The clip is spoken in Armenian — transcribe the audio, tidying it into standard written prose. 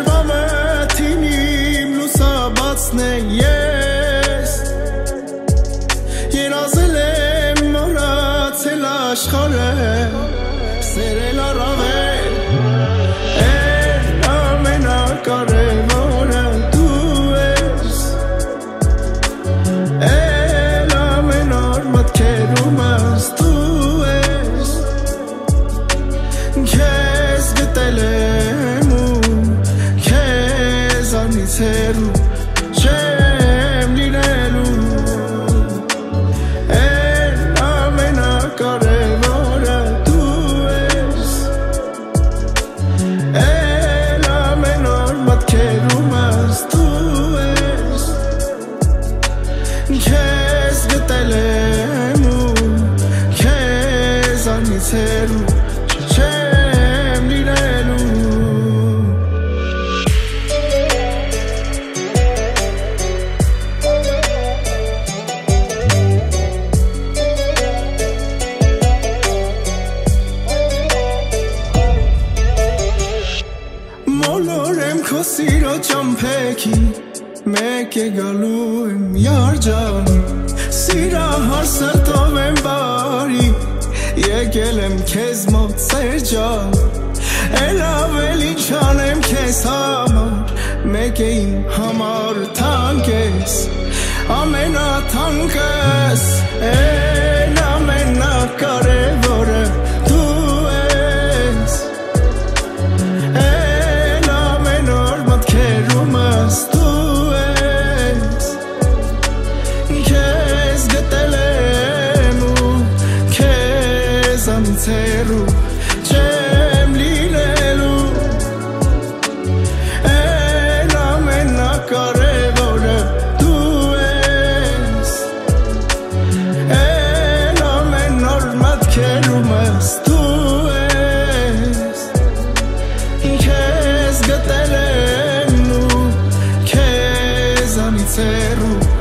Սեղամը թինիմ լուսաբացն է ես Երազել եմ մոռացել աշխարհը Սերել առավել Էն ամենակարևորը դու ես Էն ամենօր մտքերումս դու ես Քեզ գտել եմ ու քեզանից հեռու չեմ լինելու Էն ամենակարևորը դու ես Էն ամենօր մտքերումս դու ես Քեզ գտել եմ ու քեզանից հեռու չեմ լինելու Մոլոր եմ քո սիրո ճամփեքին Մեկ է գալու եմ յարջան Սիրահար սրտով եմ բարի Եկել եմ քեզ մոտ սեր ջան Էլ ավել ինչ անեմ քեզ համար Մեկ է իմ համար թանկ ես Ամենաթանկս Էն ամենակարևորը դու ես Էն ամենօր մտքերումս դու ես Քեզ գտել եմ ու քեզանից հեռու չեմ լինելու Էն ամենակարևորը դու ես Էն ամենօր մտքերումս դու ես Քեզ գտել եմ ու քեզանից հեռու